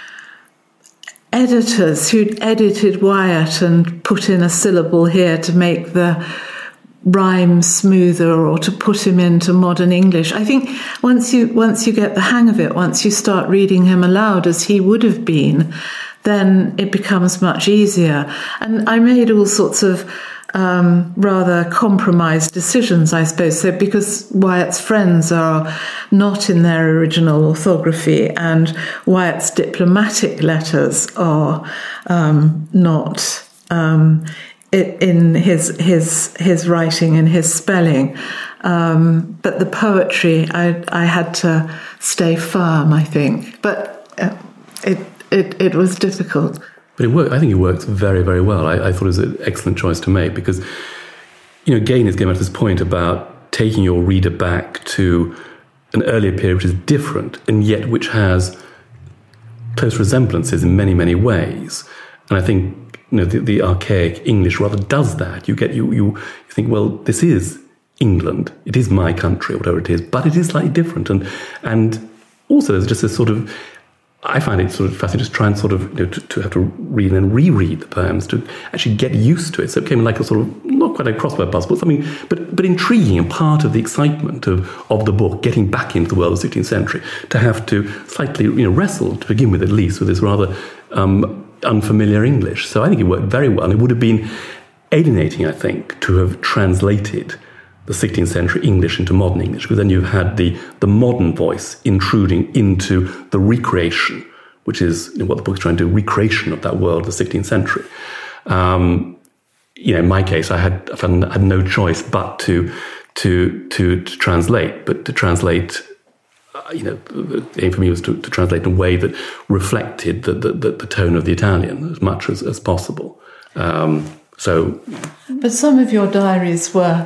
editors who'd edited Wyatt and put in a syllable here to make the rhyme smoother or to put him into modern English. I think once you once you get the hang of it, once you start reading him aloud as he would have been, then it becomes much easier. And I made all sorts of Um, rather compromised decisions, I suppose. So because Wyatt's friends are not in their original orthography and Wyatt's diplomatic letters are um, not um, in his his his writing and his spelling, um, but the poetry, I I had to stay firm, I think. But uh, it it it was difficult. But it worked. I think it works very, very well. I, I thought it was an excellent choice to make because, you know, again, it's getting at this point about taking your reader back to an earlier period which is different and yet which has close resemblances in many, many ways. And I think, you know, the, the archaic English rather does that. You get you, you you think, well, this is England. It is my country, or whatever it is, but it is slightly different. And and also there's just this sort of, I find it sort of fascinating to try and sort of, you know, to, to have to read and reread the poems to actually get used to it. So it became like a sort of, not quite a crossword puzzle, but something, but but intriguing and part of the excitement of, of the book, getting back into the world of the sixteenth century, to have to slightly, you know, wrestle, to begin with at least, with this rather um, unfamiliar English. So I think it worked very well. And it would have been alienating, I think, to have translated the sixteenth century English into modern English, because then you've had the, the modern voice intruding into the recreation, which is, you know, what the book's trying to do, recreation of that world of the sixteenth century. Um, you know, in my case, I had I had no choice but to to to, to translate, but to translate, uh, you know, the aim for me was to, to translate in a way that reflected the, the, the tone of the Italian as much as, as possible. Um, so, but some of your diaries were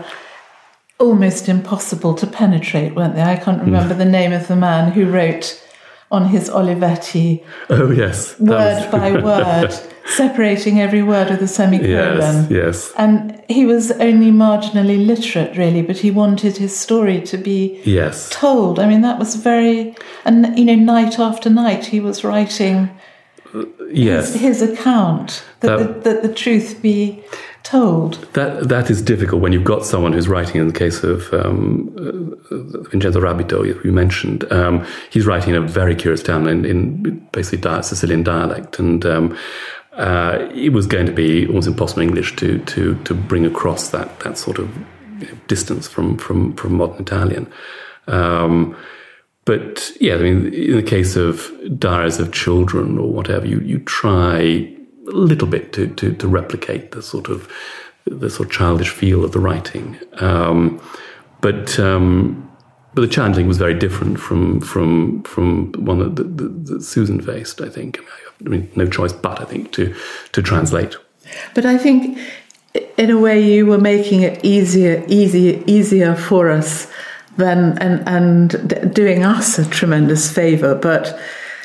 almost impossible to penetrate, weren't they? I can't remember mm. the name of the man who wrote on his Olivetti. Oh, yes. Word was... by word, separating every word with a semicolon. Yes, yes. And he was only marginally literate, really, but he wanted his story to be yes. told. I mean, that was very... And, you know, night after night he was writing uh, yes. his, his account, that, that, the, that the truth be told. That that is difficult when you've got someone who's writing. In the case of um, uh, Vincenzo Rabbito, you mentioned, um, he's writing in a very curious town in, in basically di- Sicilian dialect, and um, uh, it was going to be almost impossible in English to to to bring across that that sort of, you know, distance from from from modern Italian. Um, but yeah, I mean, in the case of Diaries of Children or whatever, you you try a little bit to, to, to replicate the sort of the sort of childish feel of the writing, um, but um, but the challenging was very different from from from one that, that, that Susan faced. I think. I mean, no choice but I think to to translate. But I think, in a way, you were making it easier, easier, easier for us than and and doing us a tremendous favour. But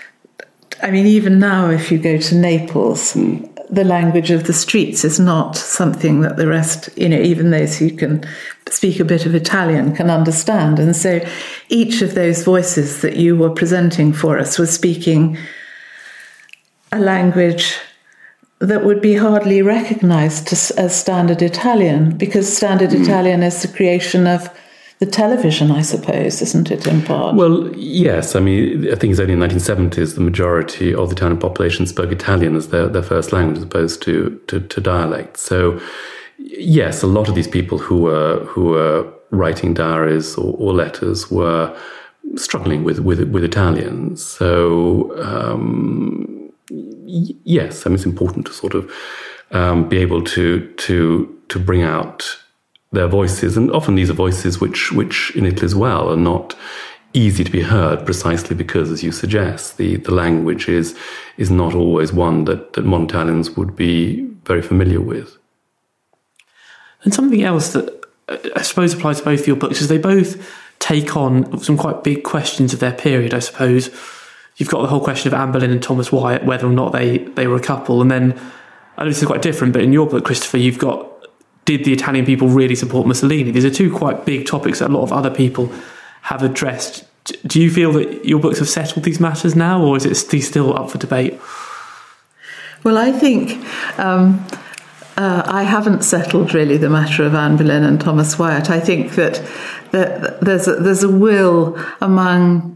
I mean, even now, if you go to Naples, mm. the language of the streets is not something that the rest, you know, even those who can speak a bit of Italian can understand. And so each of those voices that you were presenting for us was speaking a language that would be hardly recognised as standard Italian, because standard mm. Italian is the creation of the television, I suppose, isn't it, in part? Well, yes. I mean, I think it's only in the nineteen seventies the majority of the Italian population spoke Italian as their, their first language as opposed to, to, to dialect. So, yes, a lot of these people who were who were writing diaries or, or letters were struggling with, with, with Italian. So, um, y- yes, I mean, it's important to sort of um, be able to to to bring out their voices, and often these are voices which, which in Italy as well are not easy to be heard, precisely because, as you suggest, the, the language is is not always one that, that modern Italians would be very familiar with. And something else that I suppose applies to both of your books is they both take on some quite big questions of their period, I suppose. You've got the whole question of Anne Boleyn and Thomas Wyatt, whether or not they, they were a couple, and then, I know this is quite different, but in your book, Christopher, you've got, did the Italian people really support Mussolini? These are two quite big topics that a lot of other people have addressed. Do you feel that your books have settled these matters now, or is it still up for debate? Well, I think um, uh, I haven't settled really the matter of Anne Boleyn and Thomas Wyatt. I think that, that there's a, there's a will among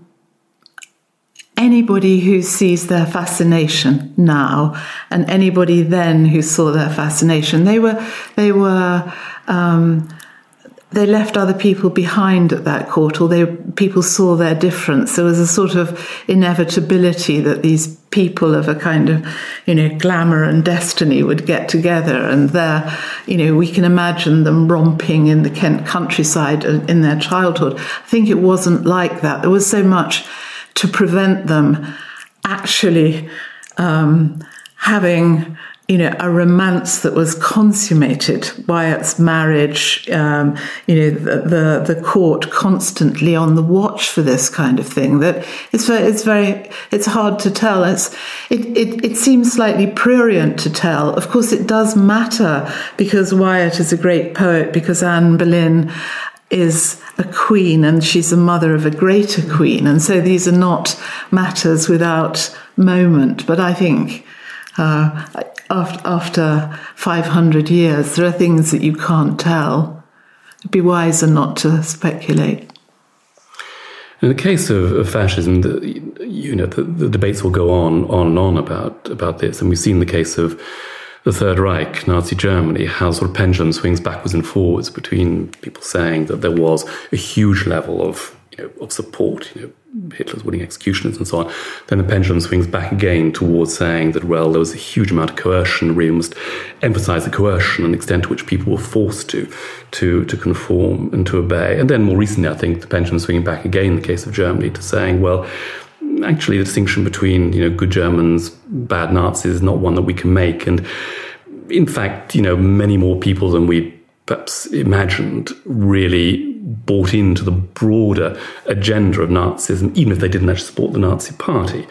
anybody who sees their fascination now, and anybody then who saw their fascination. They were, they were, um, they left other people behind at that court, or they, people saw their difference. There was a sort of inevitability that these people of a kind of, you know, glamour and destiny would get together, and there, you know, we can imagine them romping in the Kent countryside in their childhood. I think it wasn't like that. There was so much to prevent them actually um, having, you know, a romance that was consummated. Wyatt's marriage, um, you know, the, the the court constantly on the watch for this kind of thing. That it's very, it's very, it's hard to tell. It's it it it seems slightly prurient to tell. Of course, it does matter because Wyatt is a great poet, because Anne Boleyn is a queen and she's the mother of a greater queen, and so these are not matters without moment. But I think uh, after, after five hundred years, there are things that you can't tell. It'd be wiser not to speculate. In the case of, of fascism, the, you know, the, the debates will go on, on and on about about this, and we've seen the case of the Third Reich, Nazi Germany, how sort of pendulum swings backwards and forwards between people saying that there was a huge level of, you know, of support, you know, Hitler's winning executioners and so on. Then the pendulum swings back again towards saying that, well, there was a huge amount of coercion. We must emphasize the coercion and the extent to which people were forced to, to, to conform and to obey. And then more recently, I think the pendulum swinging back again in the case of Germany to saying, well, actually the distinction between, you know, good Germans, bad Nazis is not one that we can make. And in fact, you know, many more people than we perhaps imagined really bought into the broader agenda of Nazism, even if they didn't actually support the Nazi party.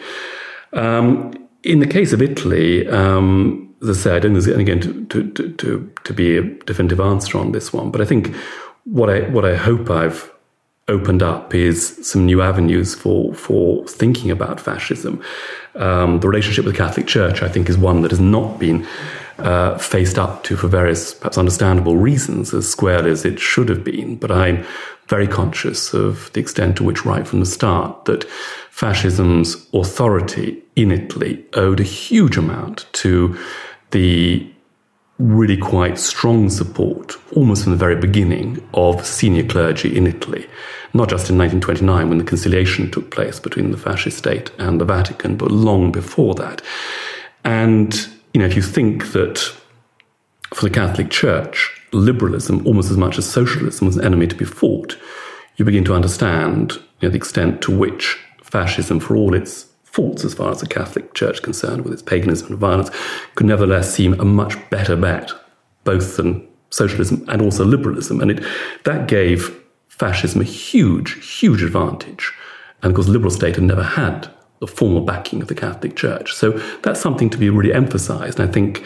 Um, in the case of Italy, um, as I say, I don't think there's going to, to, to, to be a definitive answer on this one, but I think what I what I hope I've opened up is some new avenues for for thinking about fascism. Um, the relationship with the Catholic Church, I think, is one that has not been uh, faced up to, for various perhaps understandable reasons, as squarely as it should have been. But I'm very conscious of the extent to which, right from the start, that fascism's authority in Italy owed a huge amount to the really quite strong support, almost from the very beginning, of senior clergy in Italy. Not just in nineteen twenty-nine, when the conciliation took place between the fascist state and the Vatican, but long before that. And, you know, if you think that for the Catholic Church, liberalism, almost as much as socialism, was an enemy to be fought, you begin to understand, you know, the extent to which fascism, for all its faults as far as the Catholic Church is concerned, with its paganism and violence, could nevertheless seem a much better bet, both than socialism and also liberalism. And it that gave fascism a huge, huge advantage. And of course, the liberal state had never had the formal backing of the Catholic Church. So that's something to be really emphasized. And I think,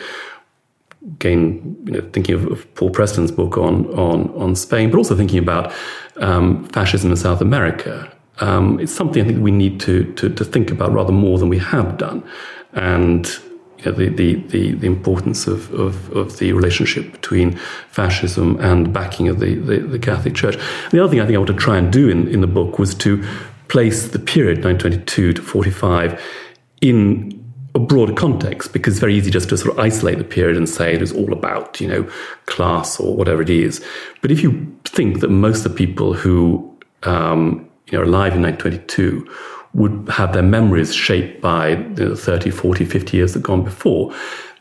again, you know, thinking of, of Paul Preston's book on, on, on Spain, but also thinking about um, fascism in South America, Um, it's something I think we need to, to to think about rather more than we have done. And, you know, the, the, the, the importance of, of, of the relationship between fascism and backing of the, the, the Catholic Church. And the other thing I think I want to try and do in, in the book was to place the period nineteen twenty-two to forty-five in a broader context, because it's very easy just to sort of isolate the period and say it is all about, you know, class or whatever it is. But if you think that most of the people who um, you know, are alive in nineteen twenty-two would have their memories shaped by you know, thirty, forty, fifty years that gone before,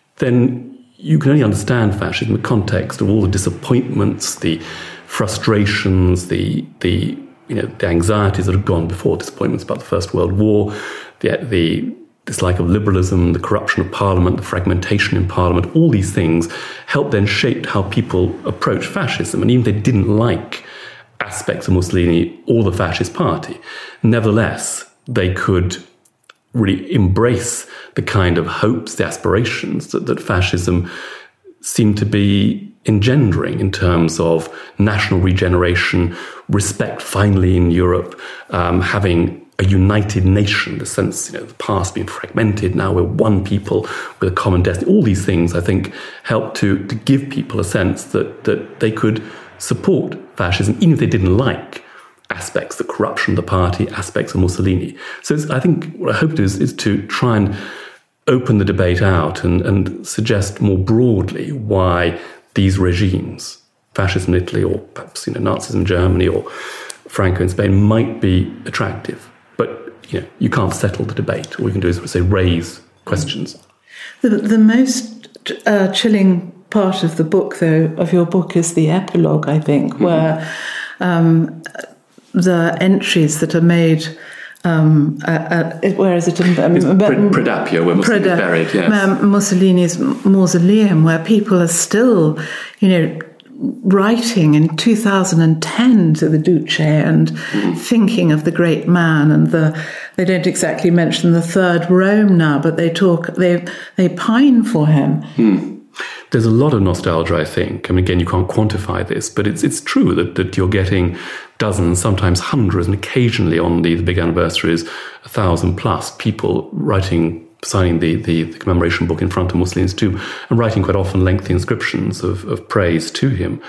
then you can only understand fascism in the context of all the disappointments, the frustrations, the the you know the anxieties that have gone before, disappointments about the First World War, the the dislike of liberalism, the corruption of Parliament, the fragmentation in Parliament. All these things helped then shape how people approach fascism, and even if they didn't like aspects of Mussolini or the fascist party, nevertheless they could really embrace the kind of hopes, the aspirations that, that fascism seemed to be engendering in terms of national regeneration, respect finally in Europe, um, having a united nation, the sense, you know, the past being fragmented, now we're one people with a common destiny. All these things, I think, help to, to give people a sense that, that they could support fascism, even if they didn't like aspects, the corruption of the party, aspects of Mussolini. So it's, I think what I hope to do is, is to try and open the debate out and, and suggest more broadly why these regimes, fascism in Italy or perhaps you know, Nazism in Germany or Franco in Spain, might be attractive. But you know, you can't settle the debate. All you can do is say raise questions. The, the most uh, chilling part of the book, though, of your book, is the epilogue, I think, mm-hmm. where um, the entries that are made. Um, uh, uh, where is it? Um, it's Predapio, where Mussolini is buried. Yes. Mussolini's mausoleum, where people are still, you know, writing in two thousand ten to the Duce and mm. thinking of the great man, and the they don't exactly mention the Third Rome now, but they talk they they pine for him. Mm. There's a lot of nostalgia, I think. I mean, again, you can't quantify this, but it's it's true that, that you're getting dozens, sometimes hundreds, and occasionally on the, the big anniversaries, a thousand plus people writing, signing the, the, the commemoration book in front of Mussolini's tomb, and writing quite often lengthy inscriptions of, of praise to him.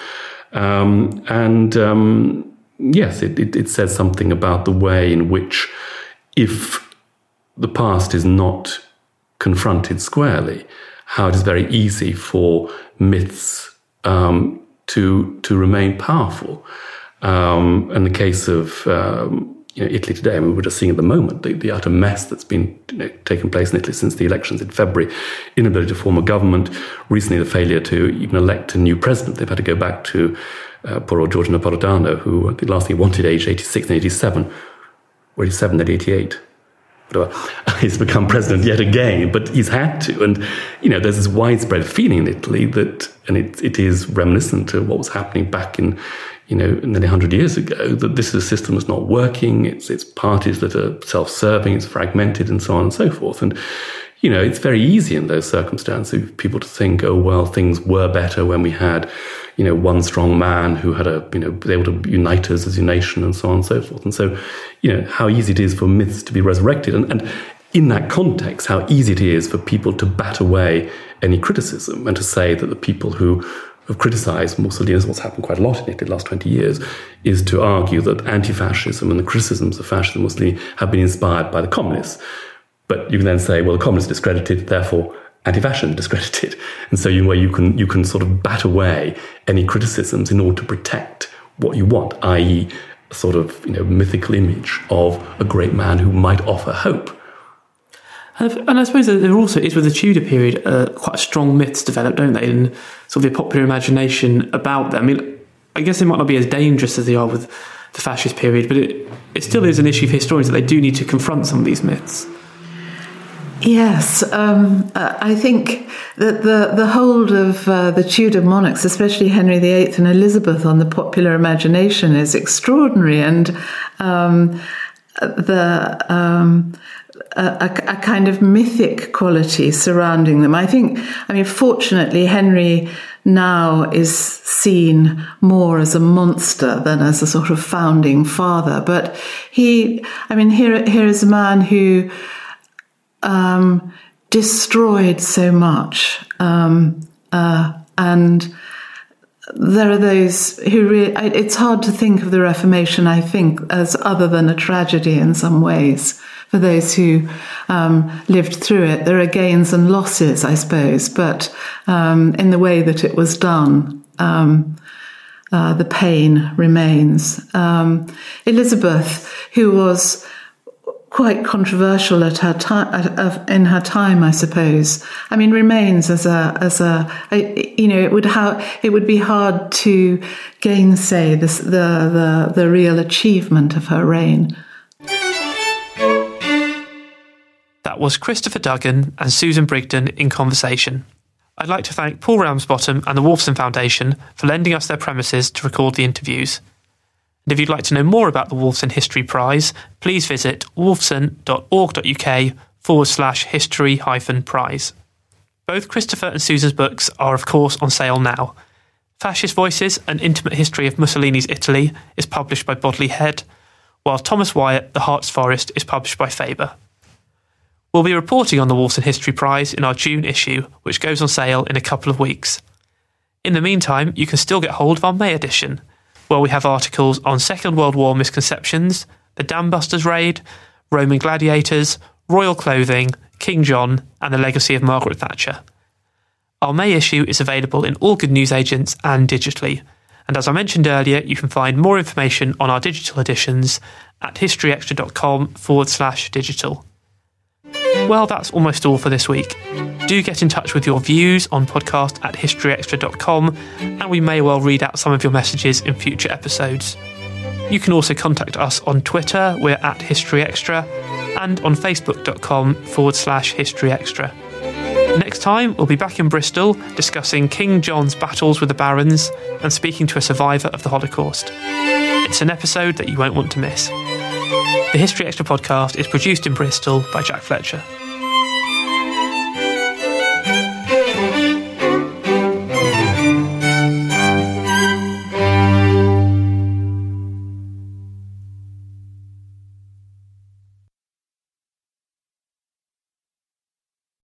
Um, and um, yes, it, it, it says something about the way in which, if the past is not confronted squarely, how it is very easy for myths um, to to remain powerful. Um, in the case of um, you know, Italy today, I mean, we're just seeing at the moment the, the utter mess that's been you know, taking place in Italy since the elections in February, inability to form a government, recently the failure to even elect a new president. They've had to go back to uh, poor old Giorgio Napolitano, who the last thing he wanted aged eighty-six and eighty-seven, or eighty-seven then eighty-eight. He's become president yet again, but he's had to. And, you know, there's this widespread feeling in Italy that, and it, it is reminiscent to what was happening back in, you know, nearly one hundred years ago, that this is a system that's not working. It's, it's parties that are self-serving, it's fragmented, and so on and so forth. And, you know, it's very easy in those circumstances for people to think, oh, well, things were better when we had, you know, one strong man who had a, you know, able to unite us as a nation, and so on and so forth. And so, you know, how easy it is for myths to be resurrected. And, and in that context, how easy it is for people to bat away any criticism and to say that the people who have criticised Mussolini, as what's happened quite a lot in Italy the last twenty years, is to argue that anti-fascism and the criticisms of fascism and Mussolini have been inspired by the communists. But you can then say, well, the communists discredited, therefore anti-fascism discredited. And so you, where you can you can sort of bat away any criticisms in order to protect what you want, that is a sort of you know mythical image of a great man who might offer hope. And I suppose there also is, with the Tudor period, uh, quite strong myths developed, don't they, in sort of the popular imagination about them. I mean, I guess they might not be as dangerous as they are with the fascist period, but it, it still is an issue for historians that they do need to confront some of these myths. Yes, um, I think that the, the hold of uh, the Tudor monarchs, especially Henry the Eighth and Elizabeth, on the popular imagination is extraordinary, and um, the um, a, a kind of mythic quality surrounding them. I think, I mean, fortunately, Henry now is seen more as a monster than as a sort of founding father. But he, I mean, here here is a man who Um, destroyed so much. Um, uh, and there are those who re- it's hard to think of the Reformation, I think, as other than a tragedy in some ways for those who um, lived through it. There are gains and losses, I suppose, but um, in the way that it was done, um, uh, the pain remains. Um, Elizabeth, who was quite controversial at her time, in her time, I suppose. I mean, remains as a as a, a you know, it would ha- it would be hard to gainsay this, the the the real achievement of her reign. That was Christopher Duggan and Susan Brigden in conversation. I'd like to thank Paul Ramsbottom and the Wolfson Foundation for lending us their premises to record the interviews. And if you'd like to know more about the Wolfson History Prize, please visit wolfson.org.uk forward slash history hyphen prize. Both Christopher and Susan's books are, of course, on sale now. Fascist Voices, An Intimate History of Mussolini's Italy is published by Bodley Head, while Thomas Wyatt, The Hart's Forest is published by Faber. We'll be reporting on the Wolfson History Prize in our June issue, which goes on sale in a couple of weeks. In the meantime, you can still get hold of our May edition, where we have articles on Second World War misconceptions, the Dambusters raid, Roman gladiators, royal clothing, King John, and the legacy of Margaret Thatcher. Our May issue is available in all good newsagents and digitally, and as I mentioned earlier, you can find more information on our digital editions at historyextra.com forward slash digital. Well, that's almost all for this week. Do get in touch with your views on podcast at historyextra dot com, and we may well read out some of your messages in future episodes. You can also contact us on Twitter, we're at historyextra, and on facebook.com forward slash historyextra. Next time, we'll be back in Bristol discussing King John's battles with the barons and speaking to a survivor of the Holocaust. It's an episode that you won't want to miss. The History Extra podcast is produced in Bristol by Jack Fletcher.